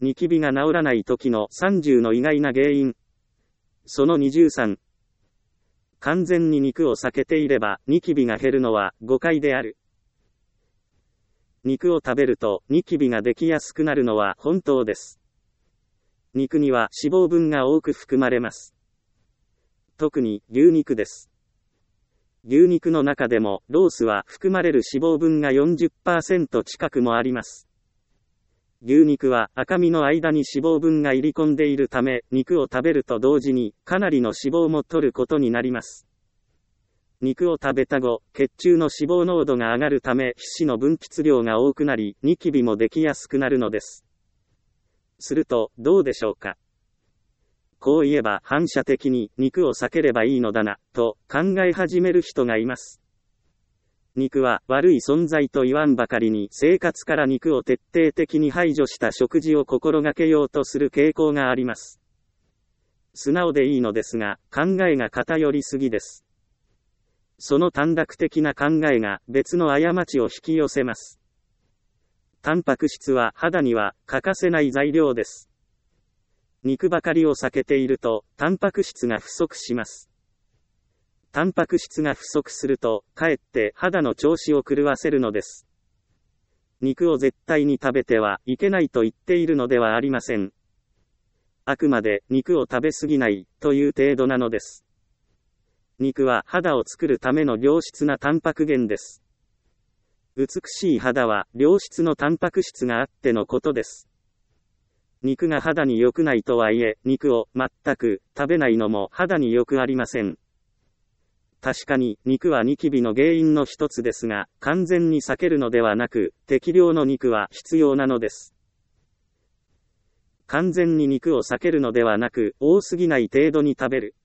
ニキビが治らない時の30の意外な原因。その23。完全に肉を避けていれば、ニキビが減るのは誤解である。肉を食べると、ニキビができやすくなるのは本当です。肉には脂肪分が多く含まれます。特に、牛肉です。牛肉の中でも、ロースは含まれる脂肪分が 40% 近くもあります。牛肉は赤身の間に脂肪分が入り込んでいるため、肉を食べると同時に、かなりの脂肪も摂ることになります。肉を食べた後、血中の脂肪濃度が上がるため、皮脂の分泌量が多くなり、ニキビもできやすくなるのです。すると、どうでしょうか。こう言えば反射的に肉を避ければいいのだな、と考え始める人がいます。肉は悪い存在と言わんばかりに生活から肉を徹底的に排除した食事を心がけようとする傾向があります。素直でいいのですが、考えが偏りすぎです。その短絡的な考えが別の過ちを引き寄せます。タンパク質は肌には欠かせない材料です。肉ばかりを避けていると、タンパク質が不足します。タンパク質が不足すると、かえって肌の調子を狂わせるのです。肉を絶対に食べてはいけないと言っているのではありません。あくまで肉を食べ過ぎないという程度なのです。肉は肌を作るための良質なタンパク源です。美しい肌は良質のタンパク質があってのことです。肉が肌に良くないとはいえ、肉を全く食べないのも肌に良くありません。確かに肉はニキビの原因の一つですが、完全に避けるのではなく、適量の肉は必要なのです。完全に肉を避けるのではなく、多すぎない程度に食べる。